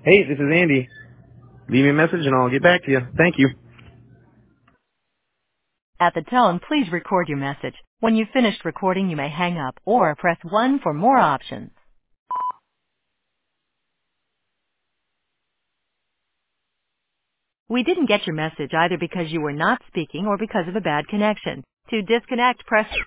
Hey, this is Andy. Leave me a message and I'll get back to you. Thank you. At the tone, please record your message. When you've finished recording, you may hang up or press 1 for more options. We didn't get your message either because you were not speaking or because of a bad connection. To disconnect, press